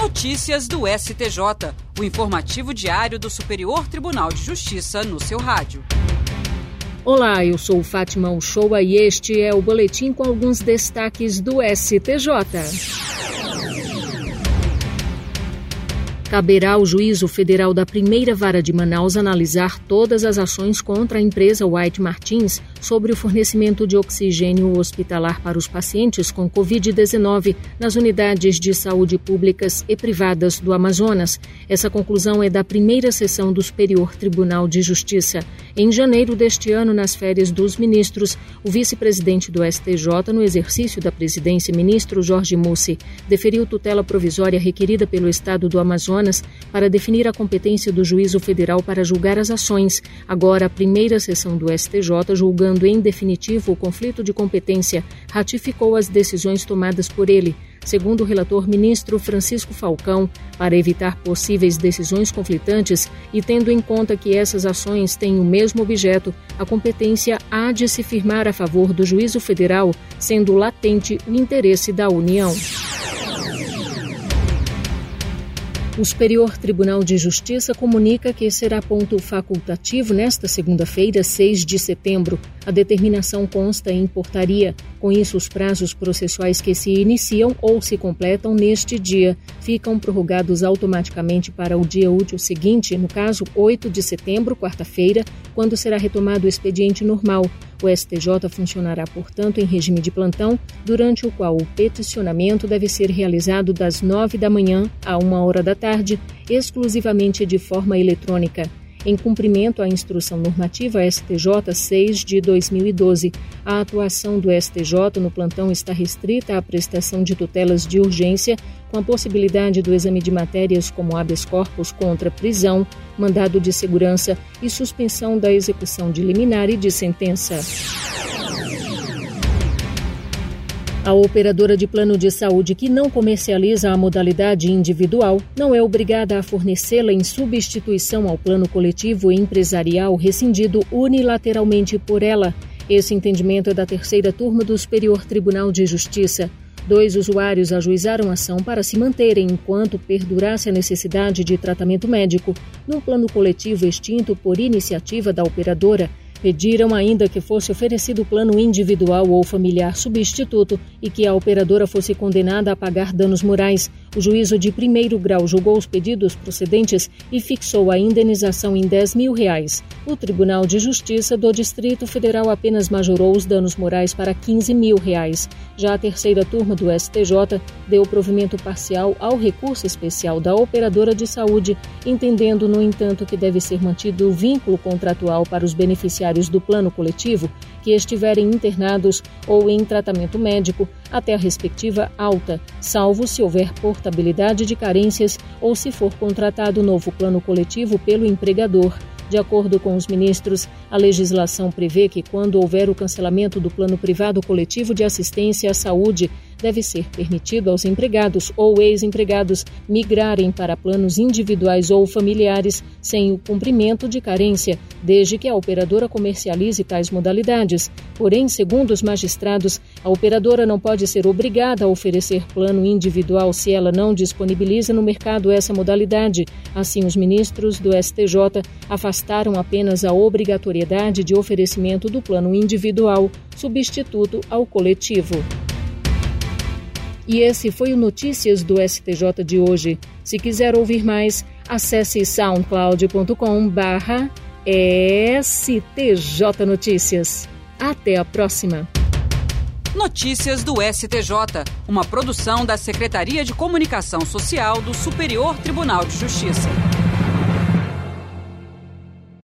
Notícias do STJ, o informativo diário do Superior Tribunal de Justiça no seu rádio. Olá, eu sou Fátima Uchoa e este é o boletim com alguns destaques do STJ. Caberá ao Juízo Federal da Primeira Vara de Manaus analisar todas as ações contra a empresa White Martins sobre o fornecimento de oxigênio hospitalar para os pacientes com Covid-19 nas unidades de saúde públicas e privadas do Amazonas. Essa conclusão é da primeira sessão do Superior Tribunal de Justiça. Em janeiro deste ano, nas férias dos ministros, o vice-presidente do STJ, no exercício da presidência, ministro Jorge Mussi, deferiu tutela provisória requerida pelo Estado do Amazonas para definir a competência do Juízo Federal para julgar as ações. Agora, a primeira sessão do STJ, julgando em definitivo o conflito de competência, ratificou as decisões tomadas por ele. Segundo o relator ministro Francisco Falcão, para evitar possíveis decisões conflitantes e tendo em conta que essas ações têm o mesmo objeto, a competência há de se firmar a favor do Juízo Federal, sendo latente o interesse da União. O Superior Tribunal de Justiça comunica que será ponto facultativo nesta segunda-feira, 6 de setembro. A determinação consta em portaria. Com isso, os prazos processuais que se iniciam ou se completam neste dia ficam prorrogados automaticamente para o dia útil seguinte, no caso, 8 de setembro, quarta-feira, quando será retomado o expediente normal. O STJ funcionará, portanto, em regime de plantão, durante o qual o peticionamento deve ser realizado das 9 da manhã a 1h da tarde, exclusivamente de forma eletrônica. Em cumprimento à Instrução Normativa STJ 6 de 2012, a atuação do STJ no plantão está restrita à prestação de tutelas de urgência, com a possibilidade do exame de matérias como habeas corpus contra prisão, mandado de segurança e suspensão da execução de liminar e de sentença. A operadora de plano de saúde que não comercializa a modalidade individual não é obrigada a fornecê-la em substituição ao plano coletivo e empresarial rescindido unilateralmente por ela. Esse entendimento é da terceira turma do Superior Tribunal de Justiça. 2 usuários ajuizaram ação para se manterem enquanto perdurasse a necessidade de tratamento médico num plano coletivo extinto por iniciativa da operadora. Pediram ainda que fosse oferecido plano individual ou familiar substituto e que a operadora fosse condenada a pagar danos morais. O juízo de primeiro grau julgou os pedidos procedentes e fixou a indenização em R$10 mil. O Tribunal de Justiça do Distrito Federal apenas majorou os danos morais para R$15 mil. Já a terceira turma do STJ deu provimento parcial ao recurso especial da operadora de saúde, entendendo, no entanto, que deve ser mantido o vínculo contratual para os beneficiários do plano coletivo que estiverem internados ou em tratamento médico até a respectiva alta, salvo se houver portabilidade de carências ou se for contratado novo plano coletivo pelo empregador. De acordo com os ministros, a legislação prevê que, quando houver o cancelamento do plano privado coletivo de assistência à saúde, deve ser permitido aos empregados ou ex-empregados migrarem para planos individuais ou familiares sem o cumprimento de carência, desde que a operadora comercialize tais modalidades. Porém, segundo os magistrados, a operadora não pode ser obrigada a oferecer plano individual se ela não disponibiliza no mercado essa modalidade. Assim, os ministros do STJ afastaram apenas a obrigatoriedade de oferecimento do plano individual, substituto ao coletivo. E esse foi o Notícias do STJ de hoje. Se quiser ouvir mais, acesse soundcloud.com/STJ Notícias. Até a próxima. Notícias do STJ, uma produção da Secretaria de Comunicação Social do Superior Tribunal de Justiça.